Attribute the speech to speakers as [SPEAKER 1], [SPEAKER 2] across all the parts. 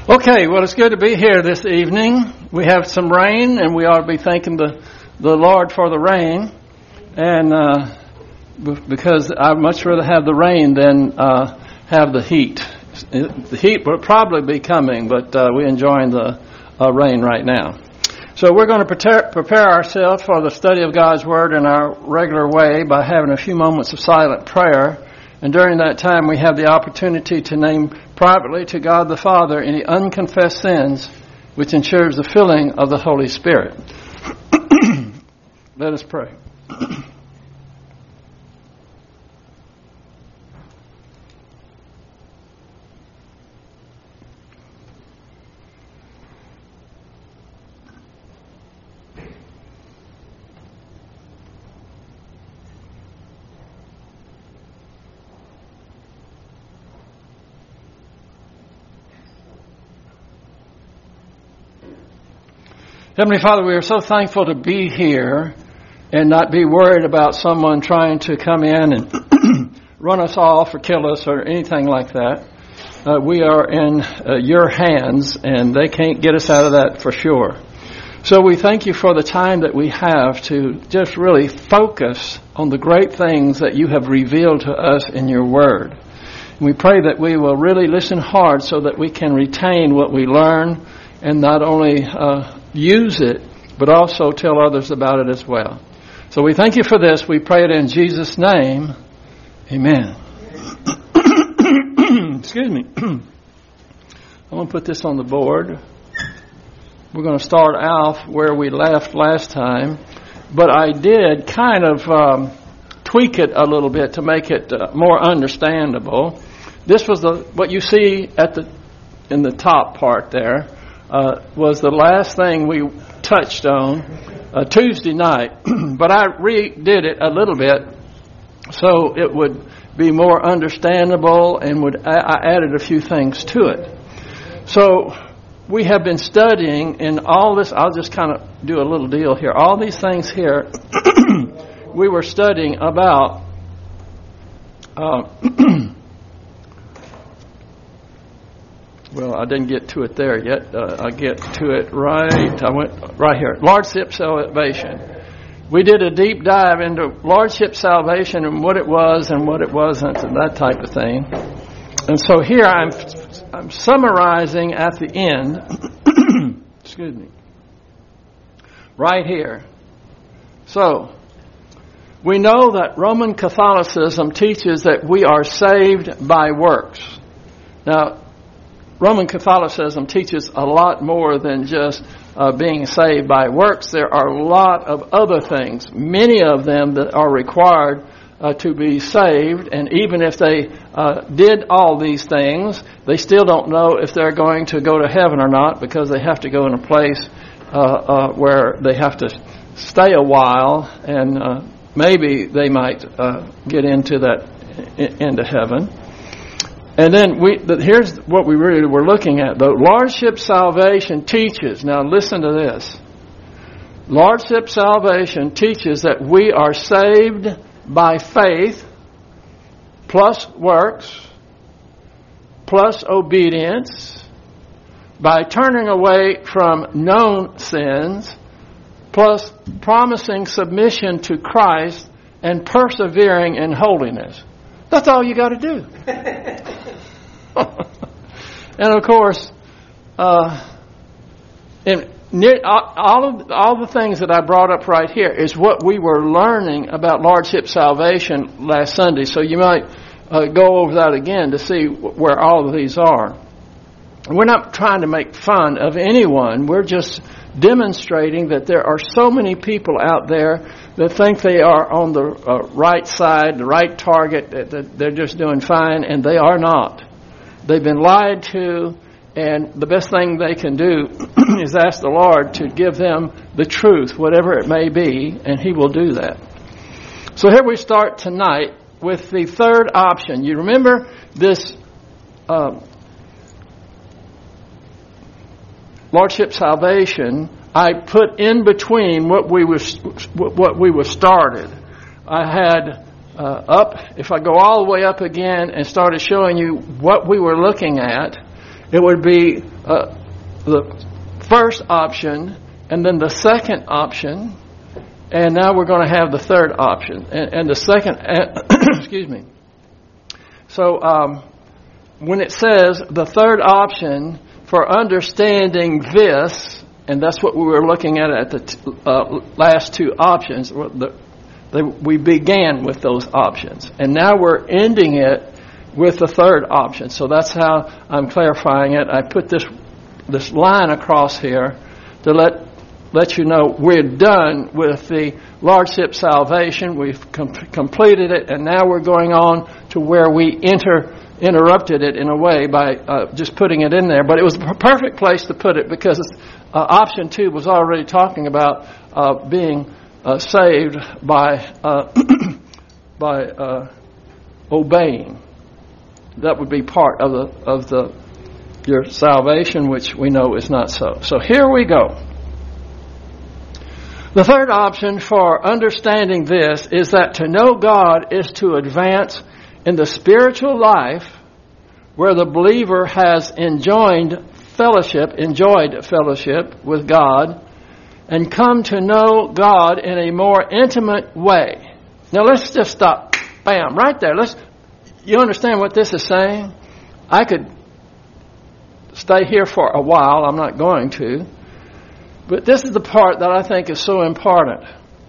[SPEAKER 1] Okay, well, it's good to be here this evening. We have some rain, and we ought to be thanking the Lord for the rain. And because I'd much rather have the rain than have the heat. The heat will probably be coming, but we're enjoying the rain right now. So we're going to prepare ourselves for the study of God's Word in our regular way by having a few moments of silent prayer. And during that time, we have the opportunity to name privately to God the Father any unconfessed sins, which ensures the filling of the Holy Spirit. Let us pray. Heavenly Father, we are so thankful to be here and not be worried about someone trying to come in and run us off or kill us or anything like that. We are in your hands, and they can't get us out of that for sure. So we thank you for the time that we have to just really focus on the great things that you have revealed to us in your word. And we pray that we will really listen hard so that we can retain what we learn and not only use it, but also tell others about it as well. So we thank you for this. We pray it in Jesus' name. Amen. Excuse me. I'm going to put this on the board. We're going to start off where we left last time, but I did kind of tweak it a little bit to make it more understandable. This was what you see in the top part there. Was the last thing we touched on Tuesday night, but I redid it a little bit so it would be more understandable, and I added a few things to it. So we have been studying in all this. I'll just kind of do a little deal here. All these things here we were studying about well, I didn't get to it there yet. I'll get to it I went right here. Lordship salvation. We did a deep dive into Lordship salvation and what it was and what it wasn't and that type of thing. And so here I'm summarizing at the end. Excuse me. Right here. So, we know that Roman Catholicism teaches that we are saved by works. Now, Roman Catholicism teaches a lot more than just being saved by works. There are a lot of other things, many of them that are required to be saved. And even if they did all these things, they still don't know if they're going to go to heaven or not, because they have to go in a place where they have to stay a while, and maybe they might get into heaven. And then here's what we really were looking at, though. Lordship salvation teaches, now listen to this. Lordship salvation teaches that we are saved by faith plus works plus obedience, by turning away from known sins plus promising submission to Christ and persevering in holiness. That's all you got to do. And of course, all the things that I brought up right here is what we were learning about Lordship salvation last Sunday. So you might go over that again to see where all of these are. We're not trying to make fun of anyone. We're just demonstrating that there are so many people out there that think they are on the right side, the right target, that they're just doing fine, and they are not. They've been lied to, and the best thing they can do is ask the Lord to give them the truth, whatever it may be, and He will do that. So here we start tonight with the third option. You remember this Lordship salvation I put in between what we were started. I had up, if I go all the way up again and started showing you what we were looking at, It would be the first option, and then the second option, and now we're going to have the third option. And the second, excuse me. So when it says the third option for understanding this, and that's what we were looking at the last two options, we began with those options. And now we're ending it with the third option. So that's how I'm clarifying it. I put this line across here to let you know we're done with the Lordship salvation. We've completed it, and now we're going on to where we interrupted it in a way by just putting it in there. But it was a perfect place to put it because option 2 was already talking about being saved by obeying. That would be part of your salvation, which we know is not so. So here we go. The third option for understanding this is that to know God is to advance in the spiritual life where the believer has enjoyed fellowship with God and come to know God in a more intimate way. Now let's just stop. Bam, right there. You understand what this is saying? I could stay here for a while. I'm not going to. But this is the part that I think is so important.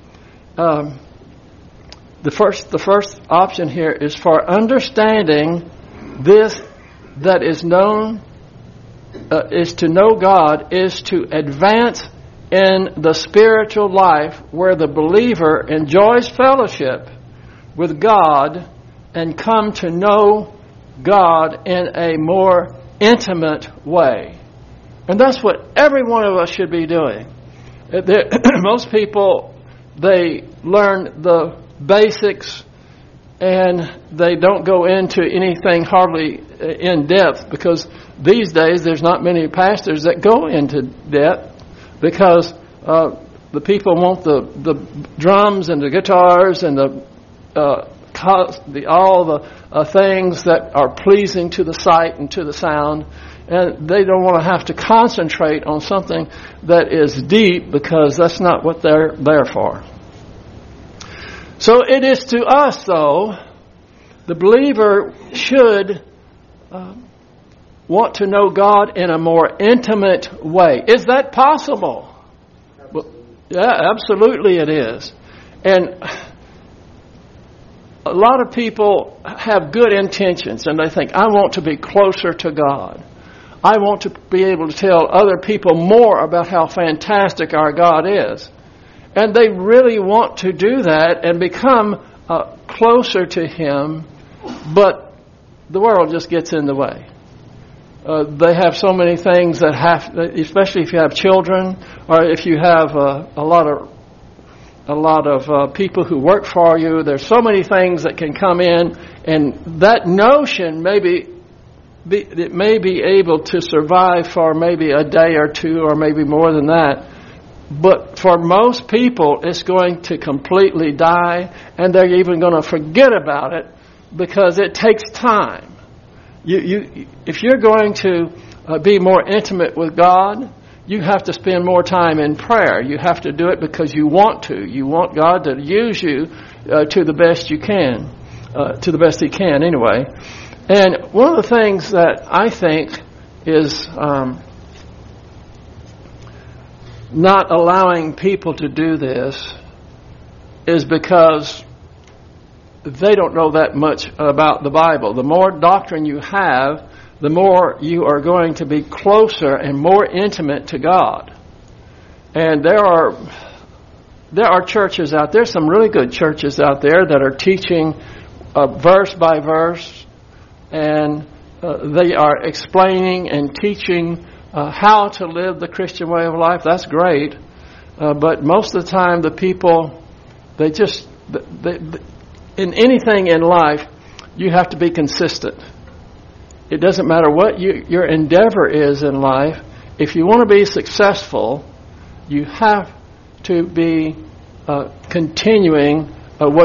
[SPEAKER 1] The first option here is for understanding this that is known, is to know God, is to advance in the spiritual life where the believer enjoys fellowship with God and come to know God in a more intimate way. And that's what every one of us should be doing. Most people, they learn the basics and they don't go into anything hardly in depth, because these days there's not many pastors that go into depth, because the people want the drums and the guitars and all the things that are pleasing to the sight and to the sound. And they don't want to have to concentrate on something that is deep, because that's not what they're there for. So it is to us, though, the believer should want to know God in a more intimate way. Is that possible? Well, yeah, absolutely it is. And a lot of people have good intentions, and they think, I want to be closer to God. I want to be able to tell other people more about how fantastic our God is. And they really want to do that and become closer to Him, but the world just gets in the way. They have so many things that especially if you have children, or if you have a lot of people who work for you. There's so many things that can come in, and that notion it may be able to survive for maybe a day or two, or maybe more than that. But for most people, it's going to completely die, and they're even going to forget about it, because it takes time. If you're going to be more intimate with God, you have to spend more time in prayer. You have to do it because you want to. You want God to use you to the best you can, to the best He can anyway. And one of the things that I think is not allowing people to do this is because they don't know that much about the Bible. The more doctrine you have, the more you are going to be closer and more intimate to God. And there are churches out there, some really good churches out there, that are teaching verse by verse, and they are explaining and teaching how to live the Christian way of life. That's great. But most of the time, the people, in anything in life, you have to be consistent. It doesn't matter what your endeavor is in life. If you want to be successful, you have to be continuing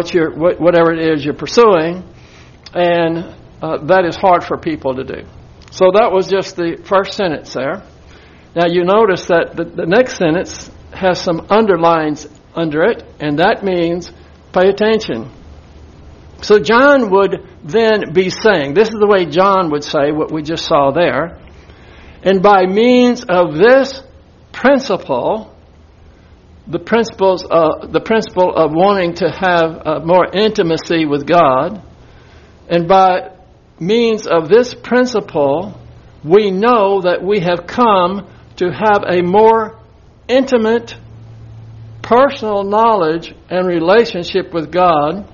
[SPEAKER 1] whatever it is you're pursuing, and that is hard for people to do. So that was just the first sentence there. Now you notice that the next sentence has some underlines under it, and that means pay attention. So John would then be saying, this is the way John would say what we just saw there, and by means of this principle, the principle of wanting to have more intimacy with God, and by means of this principle, we know that we have come to have a more intimate, personal knowledge and relationship with God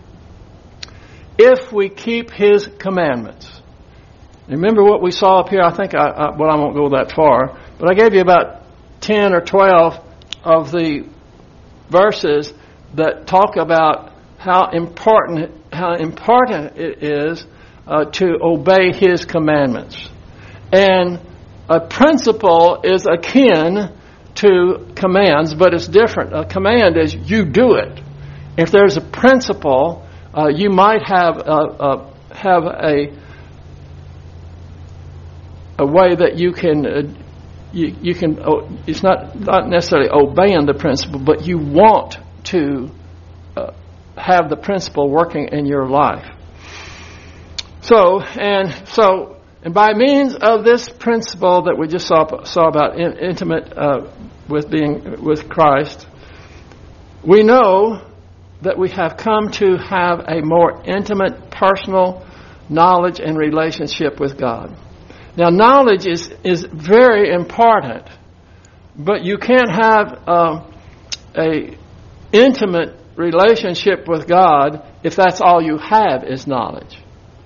[SPEAKER 1] if we keep His commandments. Remember what we saw up here? I think I won't go that far, but I gave you about 10 or 12 of the verses that talk about how important it is to obey His commandments. And a principle is akin to commands, but it's different. A command is you do it. If there's a principle, you might have a way that you can it's not necessarily obeying the principle, but you want to have the principle working in your life. So by means of this principle that we just saw about intimate with Christ, we know that we have come to have a more intimate, personal knowledge and relationship with God. Now, knowledge is very important, but you can't have a intimate relationship with God if that's all you have is knowledge.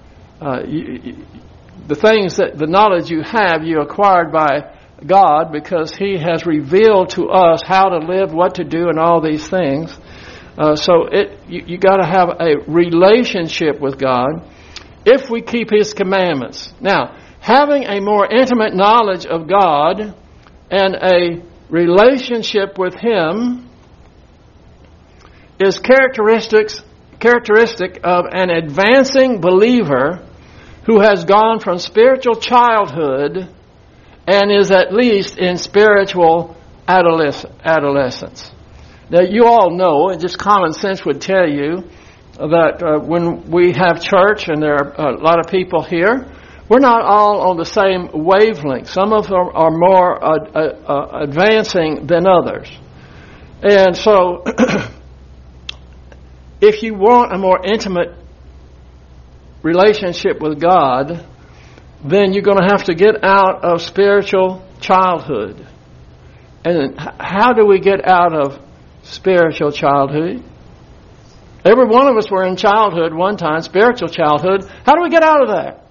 [SPEAKER 1] The knowledge you have, you acquired by God because He has revealed to us how to live, what to do, and all these things. So you got to have a relationship with God if we keep His commandments. Now, having a more intimate knowledge of God and a relationship with Him is characteristic of an advancing believer who has gone from spiritual childhood and is at least in spiritual adolescence. Now, you all know, and just common sense would tell you, that when we have church and there are a lot of people here, we're not all on the same wavelength. Some of them are more advancing than others. And so, if you want a more intimate relationship with God, then you're going to have to get out of spiritual childhood. And how do we get out of spiritual childhood? Every one of us were in childhood one time, spiritual childhood. How do we get out of that?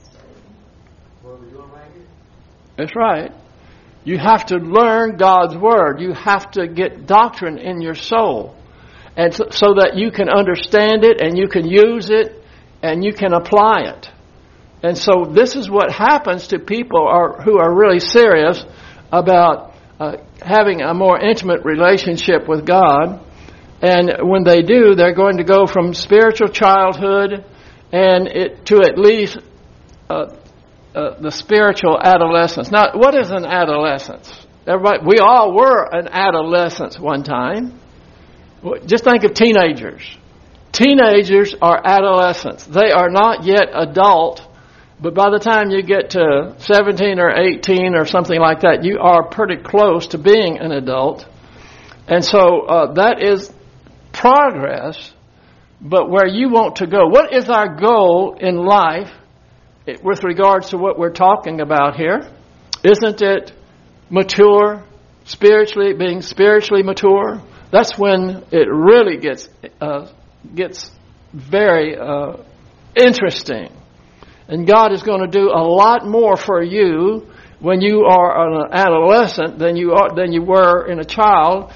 [SPEAKER 1] That's right. You have to learn God's Word. You have to get doctrine in your soul, and so that you can understand it and you can use it and you can apply it. And so this is what happens to people who are really serious about having a more intimate relationship with God. And when they do, they're going to go from spiritual childhood and to at least the spiritual adolescence. Now, what is an adolescence? Everybody, we all were an adolescence one time. Just think of teenagers. Teenagers are adolescents. They are not yet adult, but by the time you get to 17 or 18 or something like that, you are pretty close to being an adult. And so that is progress, but where you want to go. What is our goal in life with regards to what we're talking about here? Isn't it mature, being spiritually mature? That's when it really gets very interesting. And God is going to do a lot more for you when you are an adolescent than you were in a child,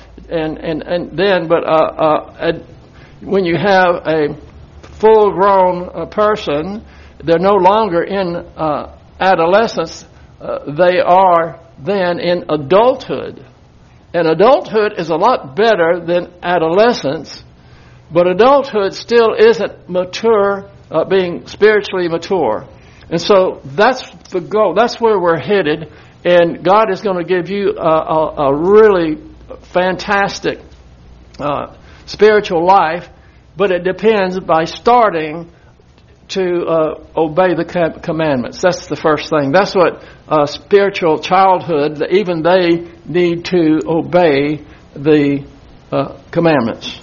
[SPEAKER 1] but when you have a full-grown person, they're no longer in adolescence. They are then in adulthood. And adulthood is a lot better than adolescence, but adulthood still isn't mature, being spiritually mature. And so that's the goal. That's where we're headed. And God is going to give you a really fantastic spiritual life, but it depends by starting to obey the commandments. That's the first thing. That's what spiritual childhood, even they need to obey the commandments.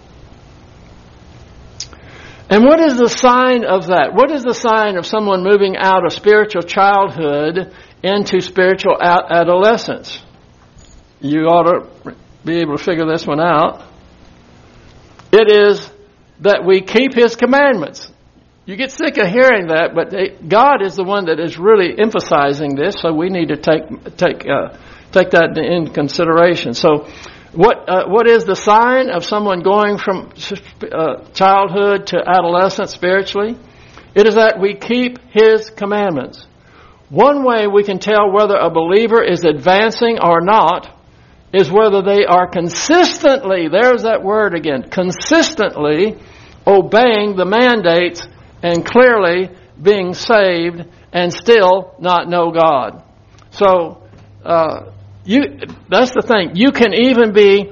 [SPEAKER 1] And what is the sign of that? What is the sign of someone moving out of spiritual childhood into spiritual adolescence? You ought to be able to figure this one out. It is that we keep His commandments. You get sick of hearing that, but God is the one that is really emphasizing this, so we need to take that into consideration. So, what is the sign of someone going from childhood to adolescence spiritually? It is that we keep His commandments. One way we can tell whether a believer is advancing or not is whether they are consistently, there's that word again, consistently obeying the mandates and clearly being saved and still not know God. So, that's the thing. You can even be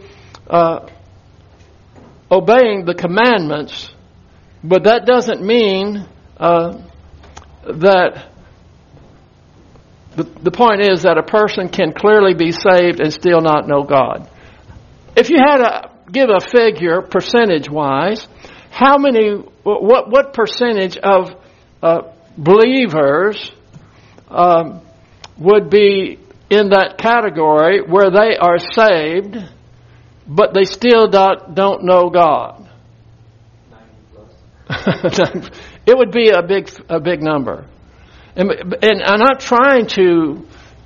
[SPEAKER 1] obeying the commandments, but that doesn't mean that the point is that a person can clearly be saved and still not know God. If you had to give a figure percentage-wise, what percentage of believers would be in that category where they are saved, but they still don't know God? 90+. It would be a big number. And I'm not trying to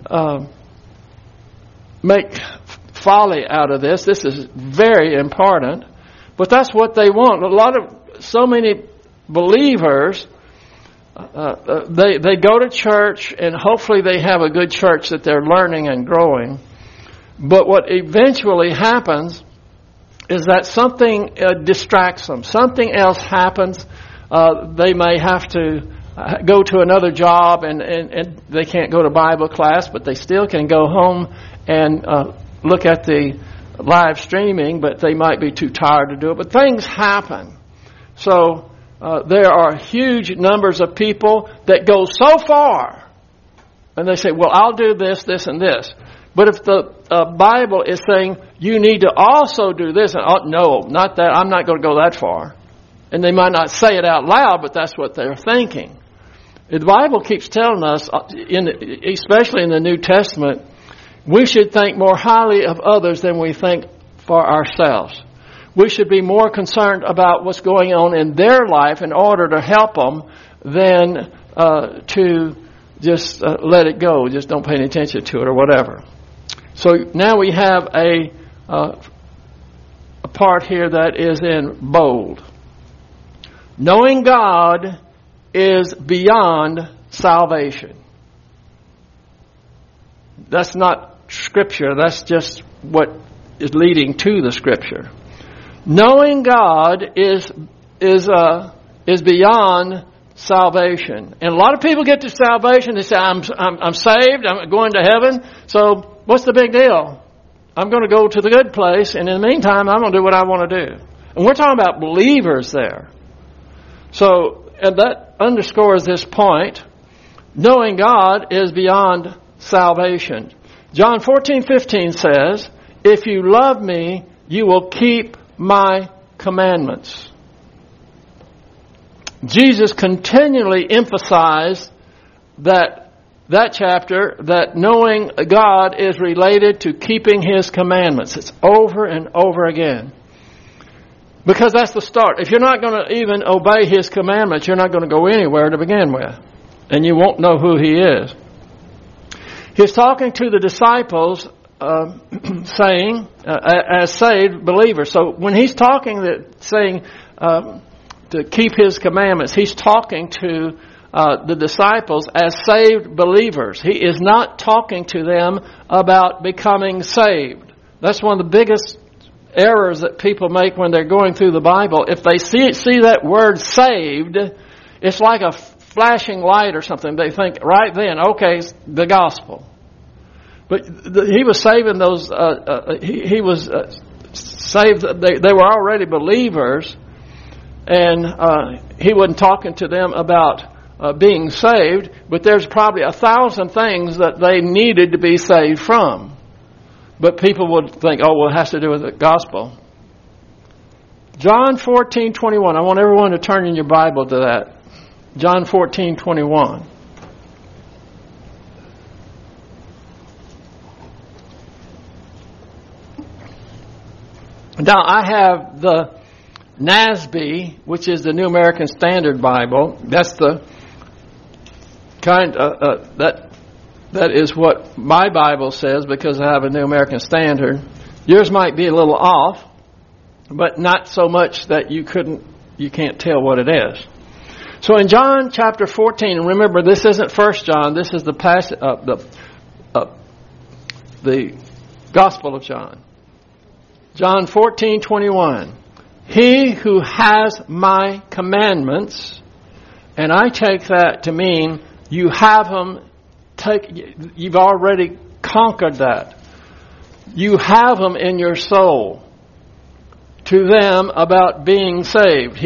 [SPEAKER 1] make folly out of this. This is very important. But that's what they want. So many believers, they go to church, and hopefully they have a good church that they're learning and growing. But what eventually happens is that something distracts them. Something else happens. They may have to go to another job, and they can't go to Bible class, but they still can go home and look at the live streaming, but they might be too tired to do it. But things happen. So there are huge numbers of people that go so far, and they say, well, I'll do this, this, and this. But if the Bible is saying you need to also do this, and no, not that, I'm not going to go that far. And they might not say it out loud, but that's what they're thinking. The Bible keeps telling us, especially in the New Testament, we should think more highly of others than we think for ourselves. We should be more concerned about what's going on in their life in order to help them than to just let it go. Just don't pay any attention to it or whatever. So now we have a part here that is in bold. Knowing God is beyond salvation. That's not Scripture. That's just what is leading to the Scripture. Knowing God is beyond salvation. And a lot of people get to salvation. They say, I'm saved. I'm going to heaven. So what's the big deal? I'm going to go to the good place. And in the meantime, I'm going to do what I want to do. And we're talking about believers there. So, and that underscores this point. Knowing God is beyond salvation. John 14:15 says, if you love me, you will keep my commandments. Jesus continually emphasized that chapter, that knowing God is related to keeping His commandments. It's over and over again. Because that's the start. If you're not going to even obey His commandments, you're not going to go anywhere to begin with. And you won't know who He is. He's talking to the disciples, saying, as saved believers. So when He's talking, saying to keep His commandments, He's talking to the disciples as saved believers. He is not talking to them about becoming saved. That's one of the biggest errors that people make when they're going through the Bible. If they see that word saved, it's like a flashing light or something, they think right then, okay, it's the gospel. But he was saving those. He was saved. They were already believers, and he wasn't talking to them about being saved. But there's probably 1,000 things that they needed to be saved from. But people would think, oh, well, it has to do with the gospel. John 14:21. I want everyone to turn in your Bible to that. John 14:21. Now, I have the NASB, which is the New American Standard Bible. That's the kind that is what my Bible says, because I have a New American Standard. Yours might be a little off, but not so much that you can't tell what it is. So in John chapter 14, and remember, this isn't 1 John. This is the Gospel of John. John 14:21. He who has my commandments, and I take that to mean you have them. You've already conquered that. You have them in your soul. To them about being saved.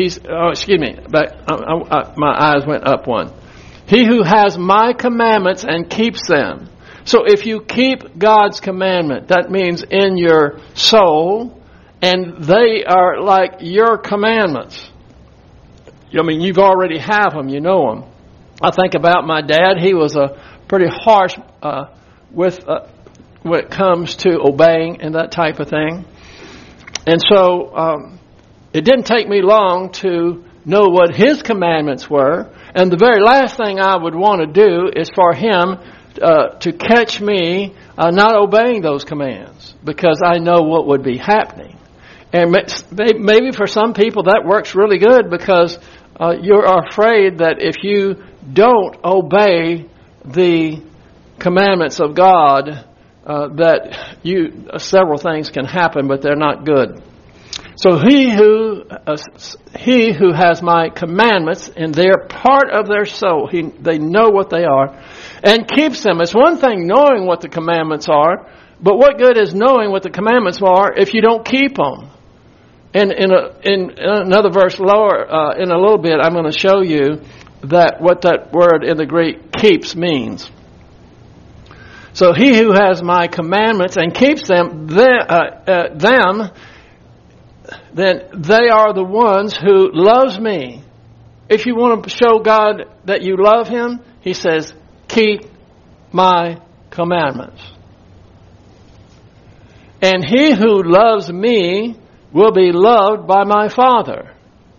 [SPEAKER 1] My eyes went up one. He who has my commandments and keeps them. So if you keep God's commandment, that means in your soul, and they are like your commandments. I mean, you've already have them, you know them. I think about my dad. He was a pretty harsh when it comes to obeying and that type of thing. And so it didn't take me long to know what his commandments were. And the very last thing I would want to do is for him to catch me not obeying those commands, because I know what would be happening. And maybe for some people that works really good, because you're afraid that if you don't obey the commandments of God, that several things can happen, but they're not good. So he who has my commandments, and they're part of their soul, they know what they are, and keeps them. It's one thing knowing what the commandments are, but what good is knowing what the commandments are if you don't keep them? And in another verse lower, in a little bit, I'm going to show you what that word in the Greek keeps means. So he who has my commandments and keeps them, then they are the ones who loves me. If you want to show God that you love Him, He says, keep my commandments. And he who loves me will be loved by my Father.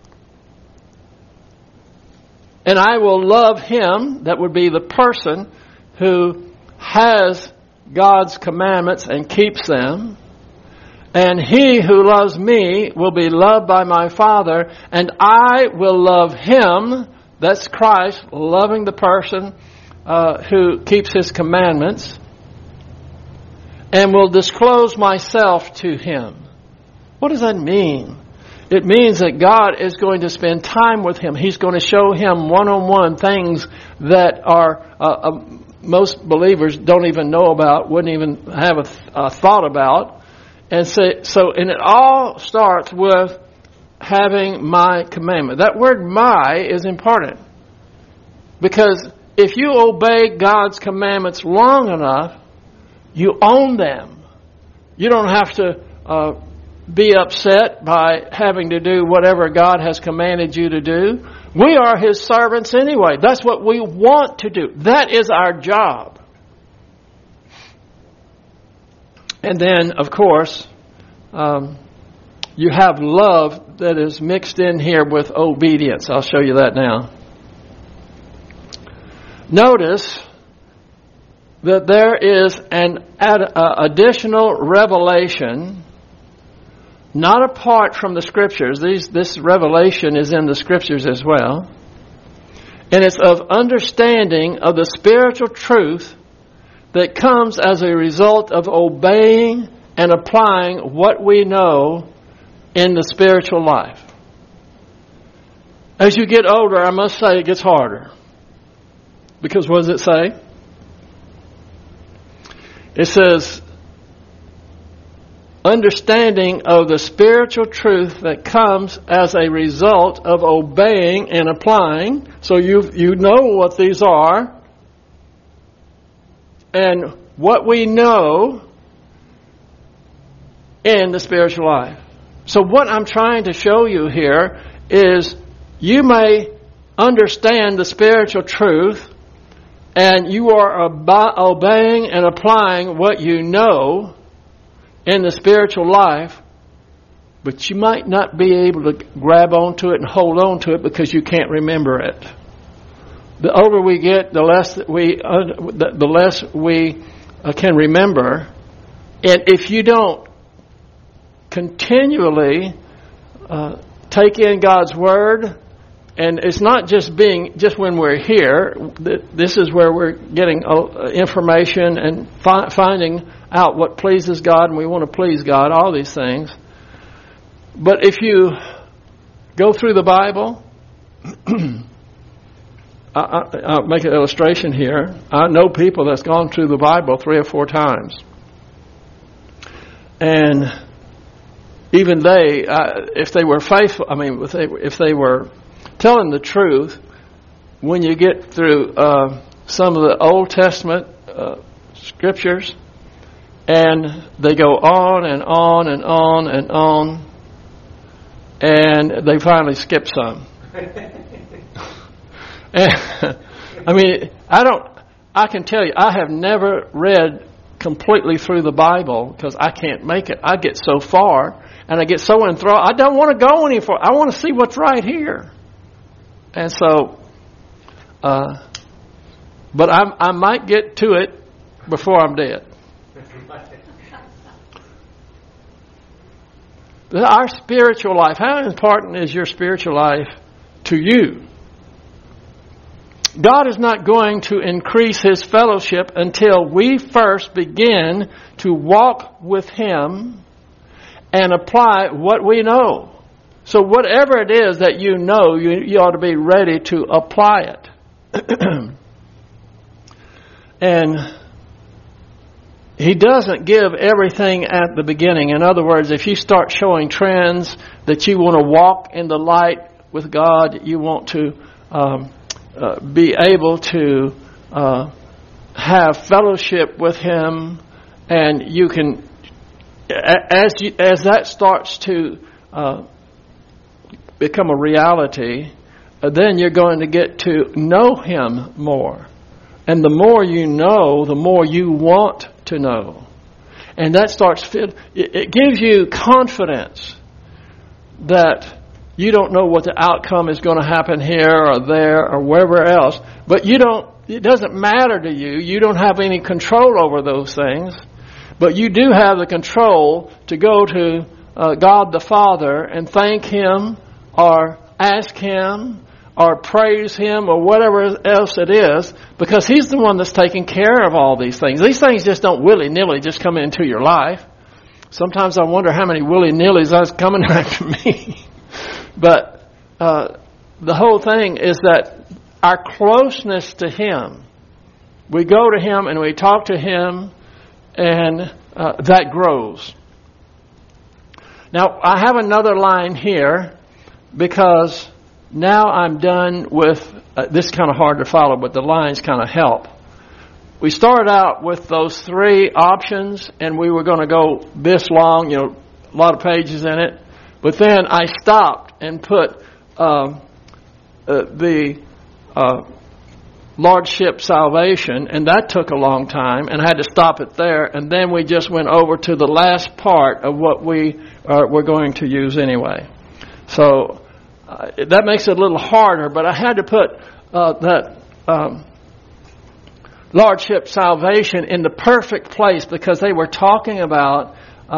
[SPEAKER 1] And I will love him, that would be the person who has God's commandments and keeps them. And he who loves me will be loved by my Father, and I will love him. That's Christ, loving the person who keeps his commandments, and will disclose myself to him. What does that mean? It means that God is going to spend time with him. He's going to show him one-on-one things that are most believers don't even know about, wouldn't even have a thought about. And and it all starts with having my commandment. That word "my" is important, because if you obey God's commandments long enough, you own them. You don't have to be upset by having to do whatever God has commanded you to do. We are his servants anyway. That's what we want to do. That is our job. And then, of course, you have love that is mixed in here with obedience. I'll show you that now. Notice that there is an additional revelation, not apart from the Scriptures. This revelation is in the Scriptures as well. And it's of understanding of the spiritual truth that comes as a result of obeying and applying what we know in the spiritual life. As you get older, I must say it gets harder. Because what does it say? It says, understanding of the spiritual truth that comes as a result of obeying and applying. So you know what these are. And what we know in the spiritual life. So what I'm trying to show you here is you may understand the spiritual truth and you are obeying and applying what you know in the spiritual life, but you might not be able to grab onto it and hold on to it because you can't remember it. The older we get, the less we can remember. And if you don't continually take in God's Word, and it's not just when we're here. This is where we're getting information and finding out what pleases God, and we want to please God, all these things. But if you go through the Bible, I'll make an illustration here. I know people that's gone through the Bible 3 or 4 times. And even they, if they were faithful, if they were telling the truth, when you get through some of the Old Testament scriptures, and they go on and on and on and on, and they finally skip some. And, I can tell you, I have never read completely through the Bible because I can't make it. I get so far and I get so enthralled. I don't want to go any further. I want to see what's right here. And so, but I might get to it before I'm dead. Our spiritual life, how important is your spiritual life to you? God is not going to increase His fellowship until we first begin to walk with Him and apply what we know. So whatever it is that you know, you ought to be ready to apply it. And He doesn't give everything at the beginning. In other words, if you start showing trends that you want to walk in the light with God, you want to be able to have fellowship with Him, and you can, as that starts to become a reality, then you're going to get to know Him more. And the more you know, the more you want to know. And that it gives you confidence that you don't know what the outcome is going to happen here or there or wherever else. But it doesn't matter to you. You don't have any control over those things. But you do have the control to go to God the Father and thank Him or ask Him or praise Him or whatever else it is, because He's the one that's taking care of all these things. These things just don't willy-nilly just come into your life. Sometimes I wonder how many willy-nillys are coming after me. But the whole thing is that our closeness to Him, we go to Him and we talk to Him, and that grows. Now, I have another line here because now I'm done with, this is kind of hard to follow, but the lines kind of help. We started out with those 3 options, and we were going to go this long, a lot of pages in it. But then I stopped and put the Lordship salvation, and that took a long time, and I had to stop it there. And then we just went over to the last part of what we're going to use anyway. So that makes it a little harder, but I had to put that Lordship salvation in the perfect place, because they were talking about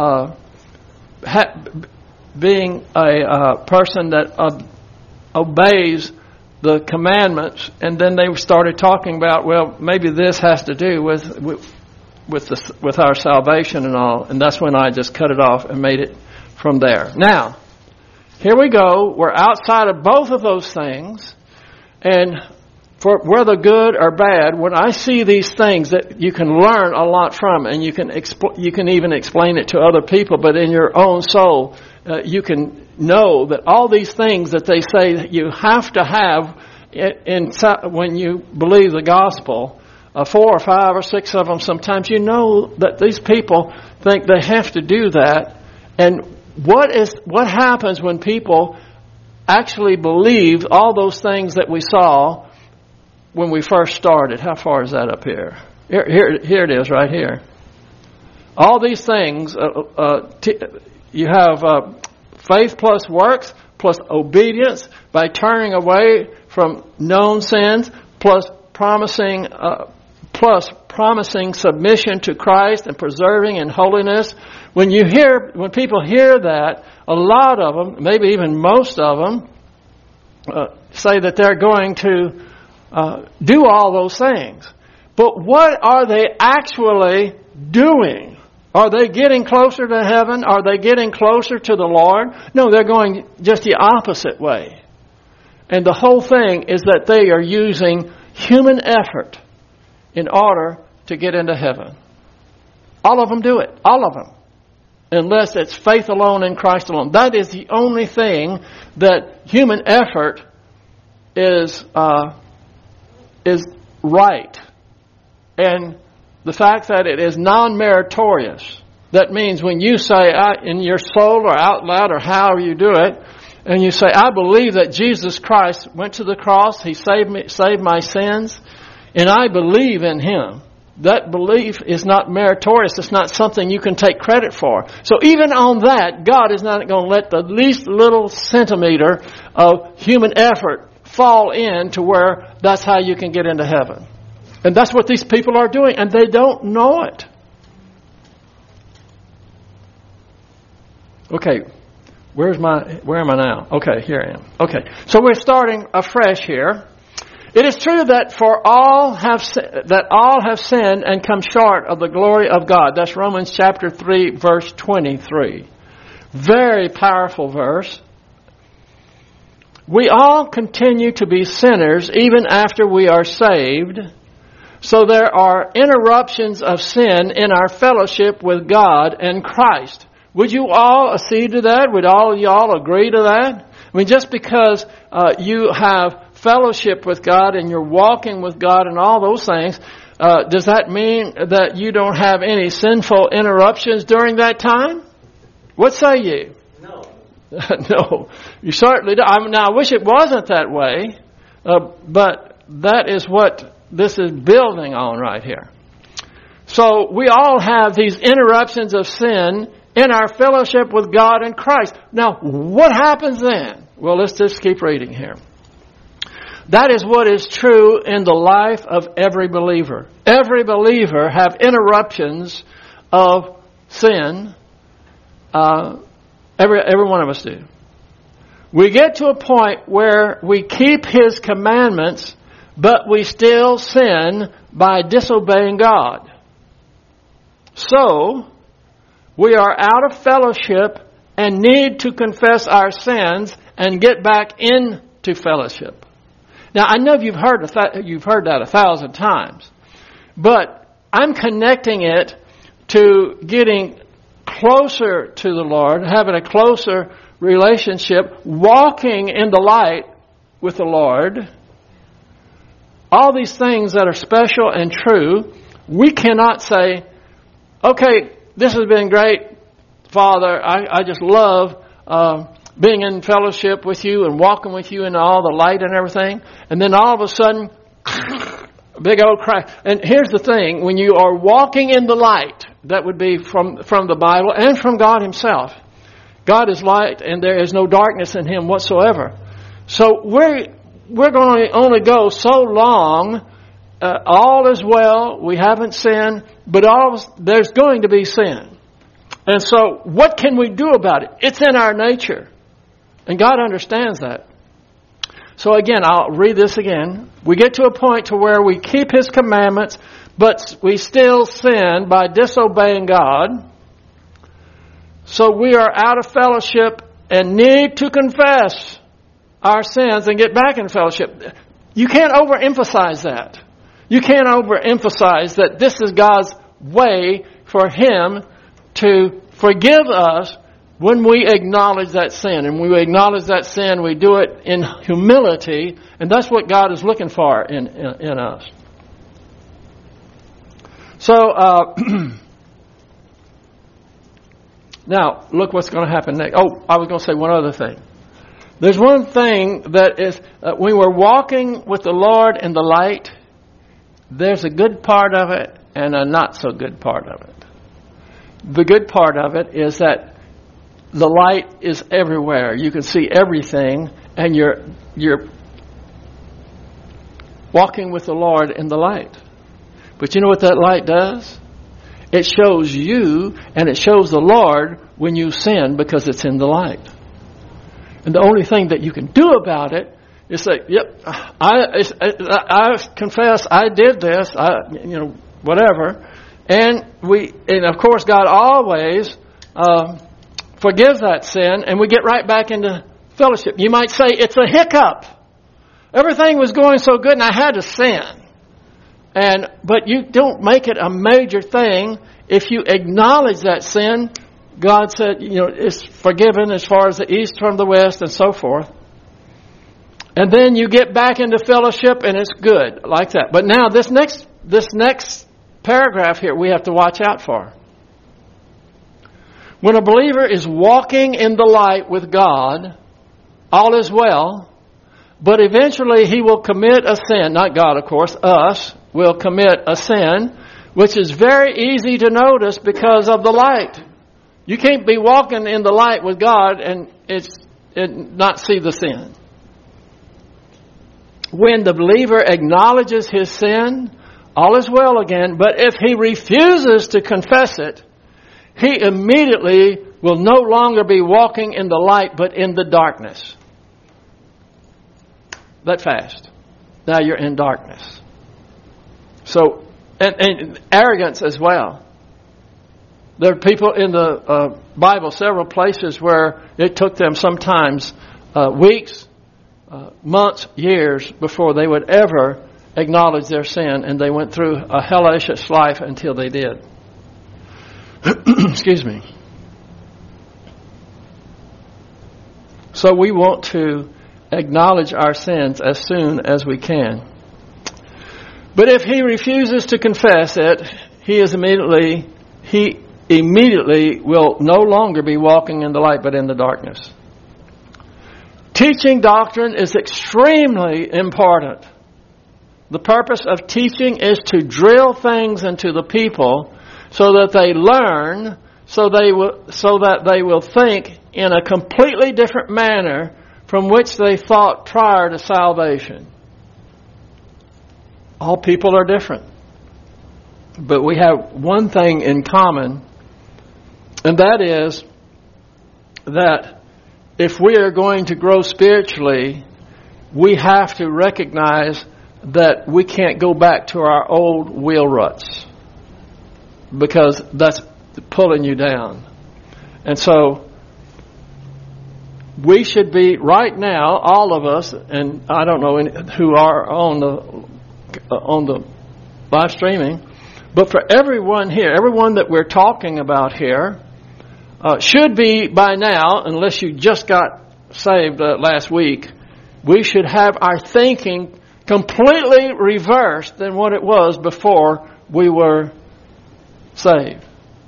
[SPEAKER 1] being a person that obeys the commandments, and then they started talking about, well, maybe this has to do with our salvation and all, and that's when I just cut it off and made it from there. Now, here we go. We're outside of both of those things, and for whether good or bad, when I see these things that you can learn a lot from, and you can even explain it to other people, but in your own soul, you can know that all these things that they say that you have to have when you believe the gospel, 4 or 5 or 6 of them, sometimes you know that these people think they have to do that. And what happens when people actually believe all those things that we saw when we first started? How far is that up here? Here it is, right here. All these things, you have faith plus works plus obedience by turning away from known sins plus promising submission to Christ and preserving in holiness. When people hear that, a lot of them, maybe even most of them, say that they're going to do all those things. But what are they actually doing? Are they getting closer to heaven? Are they getting closer to the Lord? No, they're going just the opposite way. And the whole thing is that they are using human effort in order to get into heaven. All of them do it. All of them. Unless it's faith alone in Christ alone. That is the only thing that human effort is right. And the fact that it is non-meritorious. That means when you say in your soul or out loud or however you do it, and you say, I believe that Jesus Christ went to the cross, He saved my sins, and I believe in Him. That belief is not meritorious. It's not something you can take credit for. So even on that, God is not going to let the least little centimeter of human effort fall in to where that's how you can get into heaven. And that's what these people are doing, and they don't know it. Okay, where am I now? Okay, here I am. Okay, so we're starting afresh here. It is true that all have sinned and come short of the glory of God. That's Romans chapter 3, verse 23. Very powerful verse. We all continue to be sinners even after we are saved. So there are interruptions of sin in our fellowship with God and Christ. Would you all accede to that? Would all of y'all agree to that? I mean, just because you have fellowship with God and you're walking with God and all those things, does that mean that you don't have any sinful interruptions during that time? What say you?
[SPEAKER 2] No.
[SPEAKER 1] No, you certainly don't. Now, I wish it wasn't that way, but that is what this is building on right here. So we all have these interruptions of sin in our fellowship with God and Christ. Now, what happens then? Well, let's just keep reading here. That is what is true in the life of every believer. Every believer have interruptions of sin. Every one of us do. We get to a point where we keep His commandments, but we still sin by disobeying God. So, we are out of fellowship and need to confess our sins and get back into fellowship. Now, I know you've heard that 1,000 times, but I'm connecting it to getting closer to the Lord, having a closer relationship, walking in the light with the Lord. All these things that are special and true, we cannot say, okay, this has been great, Father. I just love being in fellowship with you and walking with you in all the light and everything. And then all of a sudden, a big old crack. And here's the thing. When you are walking in the light, that would be from the Bible and from God Himself. God is light and there is no darkness in Him whatsoever. So we're going to only go so long. All is well. We haven't sinned. But there's going to be sin. And so what can we do about it? It's in our nature. And God understands that. So again, I'll read this again. We get to a point to where we keep His commandments, but we still sin by disobeying God. So we are out of fellowship and need to confess our sins and get back in fellowship. You can't overemphasize that. You can't overemphasize that this is God's way for Him to forgive us when we acknowledge that sin. And when we acknowledge that sin, we do it in humility, and that's what God is looking for in us. So, now, look what's going to happen next. Oh, I was going to say one other thing. There's one thing that is, when we're walking with the Lord in the light, there's a good part of it and a not so good part of it. The good part of it is that the light is everywhere. You can see everything, and you're walking with the Lord in the light. But you know what that light does? It shows you and it shows the Lord when you sin, because it's in the light. And the only thing that you can do about it is say, "Yep, I confess I did this, whatever." And of course, God always forgives that sin, and we get right back into fellowship. You might say it's a hiccup. Everything was going so good, and I had to sin. But you don't make it a major thing. If you acknowledge that sin, God said, it's forgiven as far as the east from the west, and so forth. And then you get back into fellowship, and it's good like that. But now this next paragraph here we have to watch out for. When a believer is walking in the light with God, all is well, but eventually he will commit a sin. Not God, of course, us will commit a sin, which is very easy to notice because of the light. You can't be walking in the light with God and not see the sin. When the believer acknowledges his sin, all is well again. But if he refuses to confess it, he immediately will no longer be walking in the light, but in the darkness. That fast. Now you're in darkness. So, and arrogance as well. There are people in the Bible, several places where it took them sometimes weeks, months, years before they would ever acknowledge their sin, and they went through a hellacious life until they did. Excuse me. So we want to acknowledge our sins as soon as we can. But if he refuses to confess it, he immediately will no longer be walking in the light, but in the darkness. Teaching doctrine is extremely important. The purpose of teaching is to drill things into the people so that they learn, so that they will think in a completely different manner from which they thought prior to salvation. All people are different. But we have one thing in common, and that is that if we are going to grow spiritually, we have to recognize that we can't go back to our old wheel ruts, because that's pulling you down. And so we should be right now, all of us, and I don't know who are on the live streaming, but for everyone here, everyone that we're talking about here, should be by now, unless you just got saved last week, we should have our thinking completely reversed than what it was before we were saved.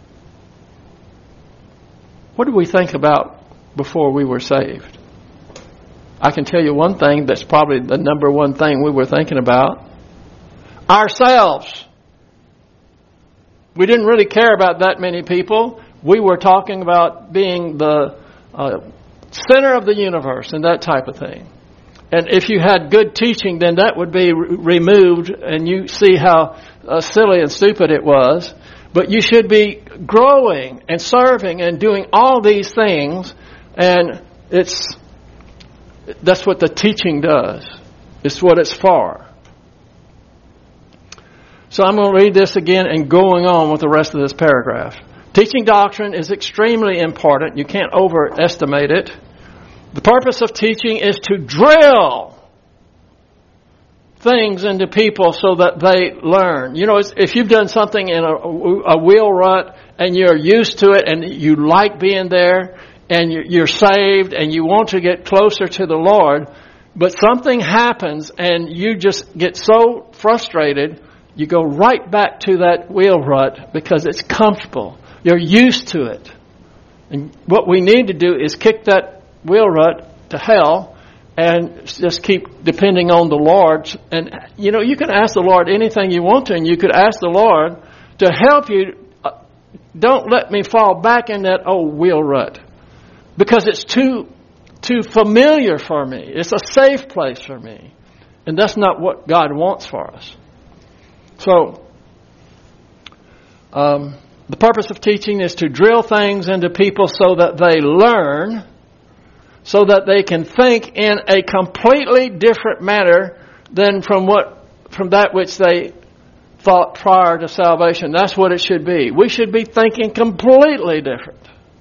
[SPEAKER 1] What did we think about before we were saved? I can tell you one thing that's probably the number one thing we were thinking about. Ourselves. We didn't really care about that many people. We were talking about being the center of the universe and that type of thing. And if you had good teaching, then that would be removed, and you see how silly and stupid it was. But you should be growing and serving and doing all these things, and that's what the teaching does. It's what it's for. So I'm going to read this again and going on with the rest of this paragraph. Teaching doctrine is extremely important. You can't overestimate it. The purpose of teaching is to drill things into people so that they learn. You know, if you've done something in a wheel rut and you're used to it and you like being there and you're saved and you want to get closer to the Lord, but something happens and you just get so frustrated, you go right back to that wheel rut because it's comfortable. You're used to it. And what we need to do is kick that wheel rut to hell and just keep depending on the Lord. And, you know, you can ask the Lord anything you want to, and you could ask the Lord to help you. Don't let me fall back in that old wheel rut because it's too familiar for me. It's a safe place for me. And that's not what God wants for us. So, the purpose of teaching is to drill things into people so that they learn, so that they can think in a completely different manner than from that which they thought prior to salvation. That's what it should be. We should be thinking completely different.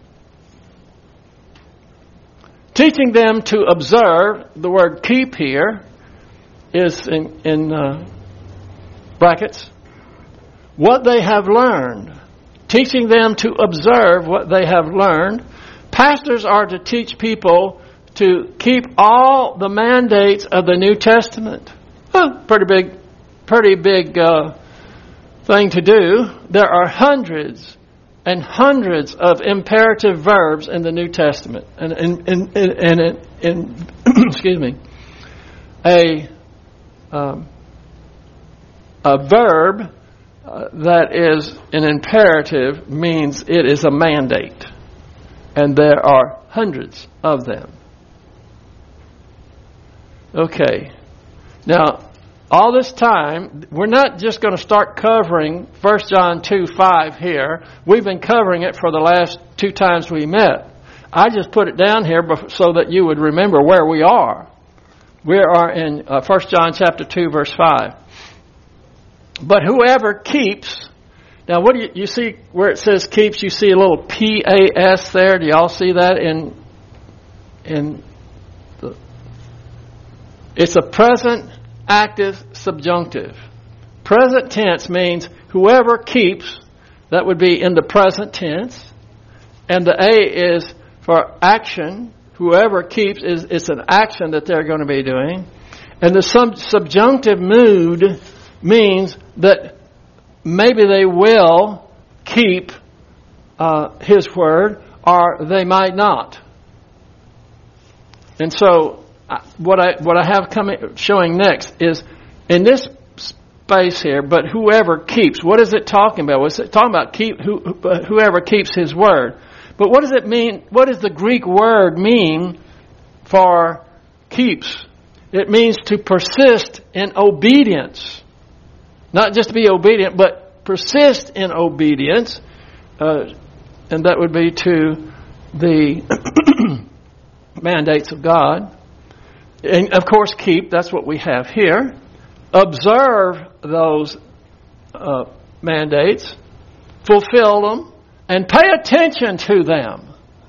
[SPEAKER 1] Teaching them to observe, the word keep here is in brackets, what they have learned. Teaching them to observe what they have learned. Pastors are to teach people to keep all the mandates of the New Testament. Pretty big thing to do. There are hundreds and hundreds of imperative verbs in the New Testament. And excuse me, a verb that is an imperative means it is a mandate. And there are hundreds of them. Okay. Now, all this time, we're not just going to start covering 1 John 2:5 here. We've been covering it for the last 2 times we met. I just put it down here so that you would remember where we are. We are in 1 John chapter 2, verse 5. But whoever keeps, now what do you see where it says keeps? You see a little P-A-S there. Do y'all see that it's a present active subjunctive. Present tense means whoever keeps, that would be in the present tense. And the A is for action. Whoever keeps it's an action that they're going to be doing. And the subjunctive mood means that maybe they will keep His word or they might not. And so what I have showing next is in this space here, but whoever keeps, what is it talking about? What's it talking about? Whoever keeps His word. But what does it mean? What does the Greek word mean for keeps? It means to persist in obedience. Not just to be obedient, but persist in obedience. And that would be to the mandates of God. And of course, keep, that's what we have here. Observe those mandates, fulfill them, and pay attention to them.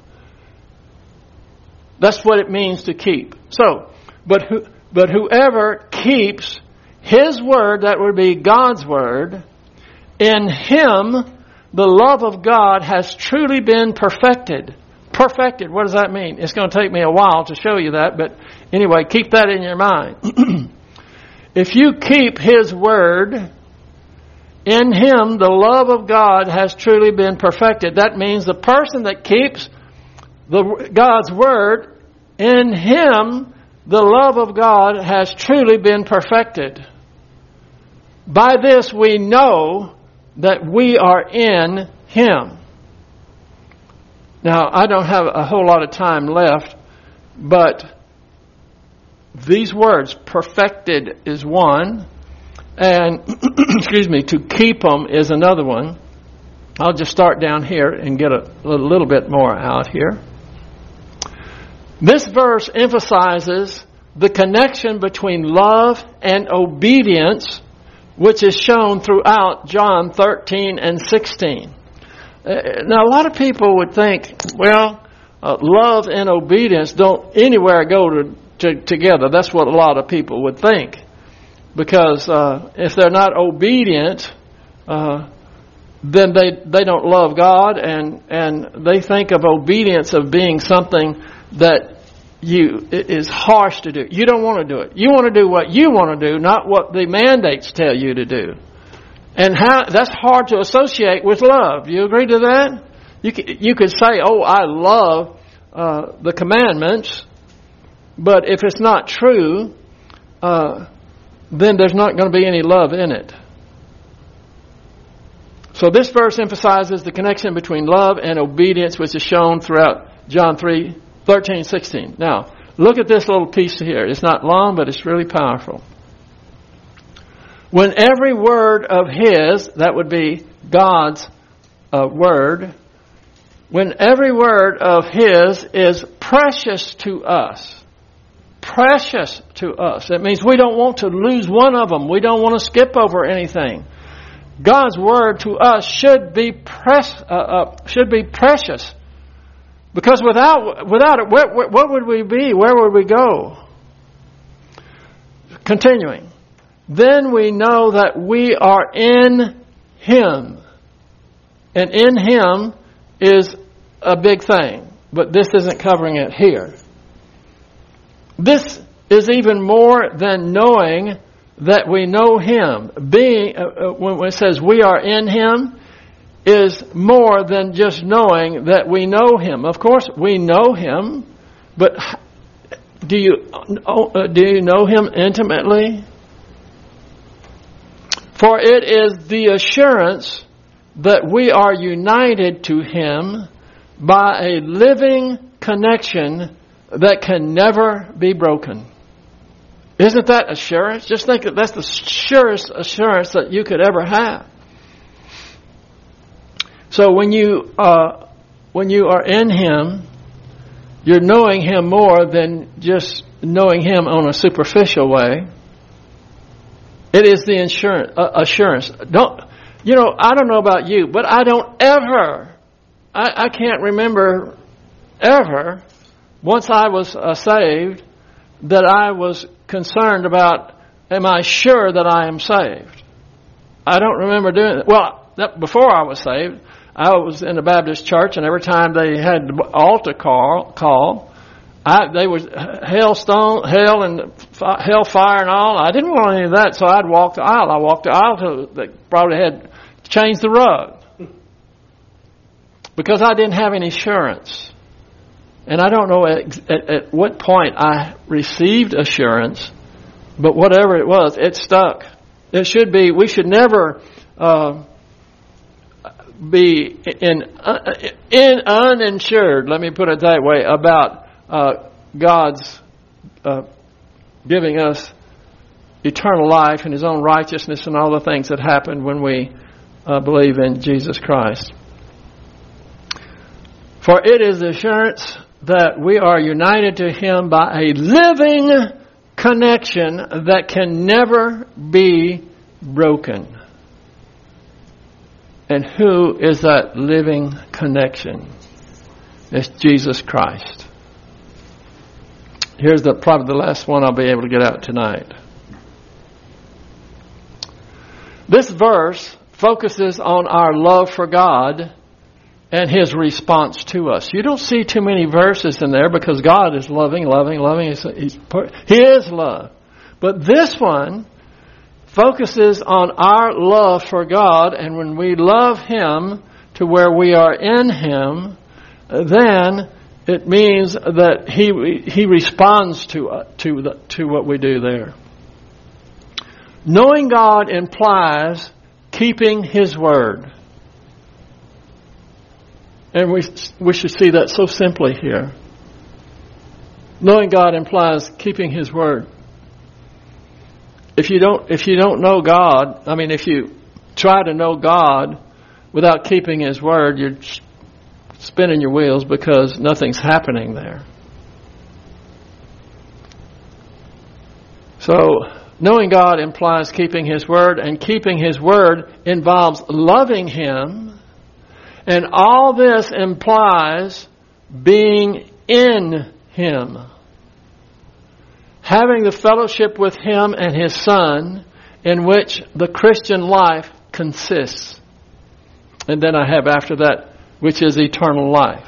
[SPEAKER 1] That's what it means to keep. So, but whoever keeps His word, that would be God's word, in him the love of God has truly been perfected. Perfected, what does that mean? It's going to take me a while to show you that, but anyway, keep that in your mind. If you keep His word, in him the love of God has truly been perfected. That means the person that keeps God's word, in him the love of God has truly been perfected. By this we know that we are in Him. Now, I don't have a whole lot of time left, but these words, perfected is one, and, excuse me, to keep them is another one. I'll just start down here and get a little bit more out here. This verse emphasizes the connection between love and obedience, which is shown throughout John 13 and 16. Now, a lot of people would think, well, love and obedience don't anywhere go together. That's what a lot of people would think. because if they're not obedient, then they don't love God, and they think of obedience of being something that it is harsh to do. You don't want to do it. You want to do what you want to do, not what the mandates tell you to do. And that's hard to associate with love. You agree to that? You could say, "Oh, I love the commandments," but if it's not true, then there's not going to be any love in it. So this verse emphasizes the connection between love and obedience, which is shown throughout John 3:13-16. Now, look at this little piece here. It's not long, but it's really powerful. When every word of His, that would be God's word, when every word of His is precious to us, precious to us. It means we don't want to lose one of them. We don't want to skip over anything. God's word to us should be precious, because without it, what would we be? Where would we go? Continuing, then we know that we are in Him, and in Him is a big thing, but this isn't covering it here. This is even more than knowing that we know Him. When it says we are in Him, is more than just knowing that we know Him. Of course, we know Him, but do you know Him intimately? For it is the assurance that we are united to Him by a living connection that can never be broken. Isn't that assurance? Just think that that's the surest assurance that you could ever have. So when you are in Him, you're knowing Him more than just knowing Him on a superficial way. It is the assurance. I don't know about you, but I don't ever, I can't remember ever, once I was saved, that I was concerned about, am I sure that I am saved? I don't remember doing that. Well, before I was saved, I was in a Baptist church, and every time they had the altar call, they was hell and hellfire and all. I didn't want any of that, so I'd walk the aisle. I walked the aisle till they probably had changed the rug, because I didn't have any assurance. And I don't know at what point I received assurance, but whatever it was, it stuck. It should be. We should never be uninsured. Let me put it that way, about God's giving us eternal life and His own righteousness and all the things that happen when we believe in Jesus Christ. For it is the assurance that we are united to Him by a living connection that can never be broken. And who is that living connection? It's Jesus Christ. Here's probably the last one I'll be able to get out tonight. This verse focuses on our love for God and His response to us. You don't see too many verses in there, because God is loving. He is love. But this one focuses on our love for God, and when we love Him to where we are in Him, then it means that He responds to what we do there. Knowing God implies keeping His word. And we should see that so simply here. Knowing God implies keeping His word. If you don't know God, if you try to know God without keeping His word, you're spinning your wheels, because nothing's happening there. So, knowing God implies keeping His word, and keeping His word involves loving Him. And all this implies being in Him. having the fellowship with Him and His Son, in which the Christian life consists. And then I have after that, which is eternal life.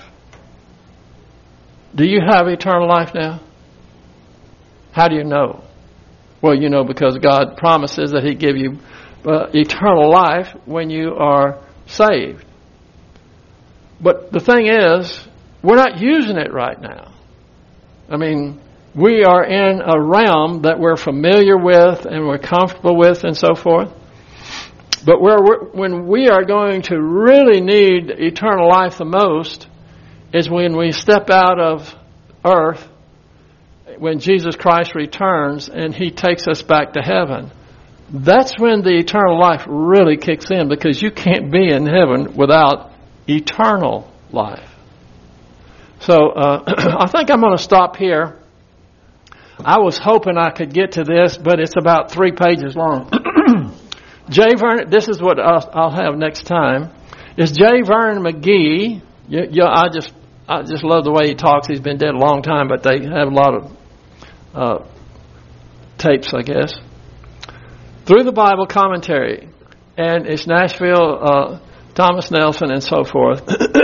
[SPEAKER 1] Do you have eternal life now? How do you know? Well, you know because God promises that He give you eternal life when you are saved. But the thing is, we're not using it right now. I mean, we are in a realm that we're familiar with and we're comfortable with and so forth. But when we are going to really need eternal life the most is when we step out of earth, when Jesus Christ returns and He takes us back to heaven. That's when the eternal life really kicks in, because you can't be in heaven without eternal life. So I think I'm going to stop here. I was hoping I could get to this, but it's about 3 pages long. J. Vernon, this is what I'll have next time, is J. Vernon McGee. I just love the way he talks. He's been dead a long time, but they have a lot of tapes, I guess. Through the Bible Commentary, and it's Nashville, Thomas Nelson, and so forth.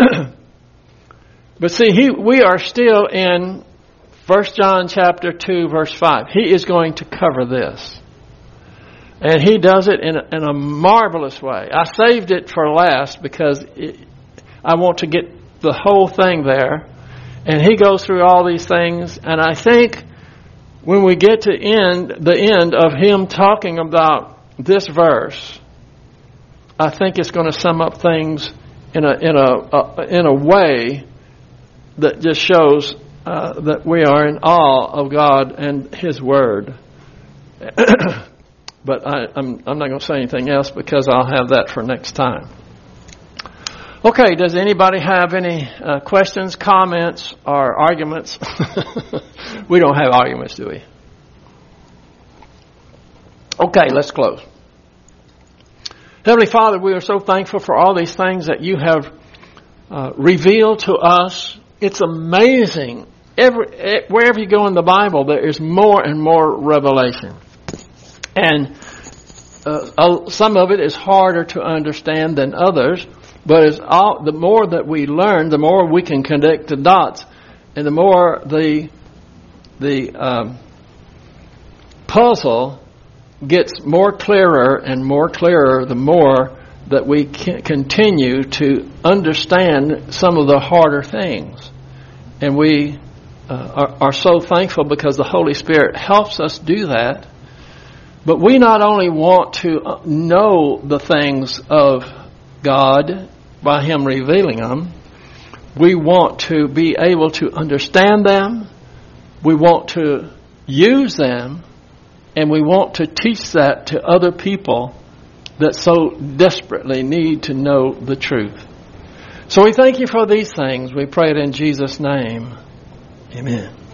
[SPEAKER 1] But see, we are still in 1 John chapter 2, verse 5. He is going to cover this. And he does it in a marvelous way. I saved it for last because I want to get the whole thing there. And he goes through all these things. And I think when we get to the end of him talking about this verse, I think it's going to sum up things in a way that just shows that we are in awe of God and His Word. But I'm not going to say anything else because I'll have that for next time. Okay, does anybody have any questions, comments, or arguments? We don't have arguments, do we? Okay, let's close. Heavenly Father, we are so thankful for all these things that You have revealed to us. It's amazing. Wherever you go in the Bible, there is more and more revelation. And some of it is harder to understand than others, but the more that we learn, the more we can connect the dots, and the more the puzzle gets more clearer and more clearer, the more that we can continue to understand some of the harder things. And we are so thankful because the Holy Spirit helps us do that. But we not only want to know the things of God by Him revealing them, we want to be able to understand them, we want to use them, and we want to teach that to other people that so desperately need to know the truth. So we thank You for these things. We pray it in Jesus' name. Amen.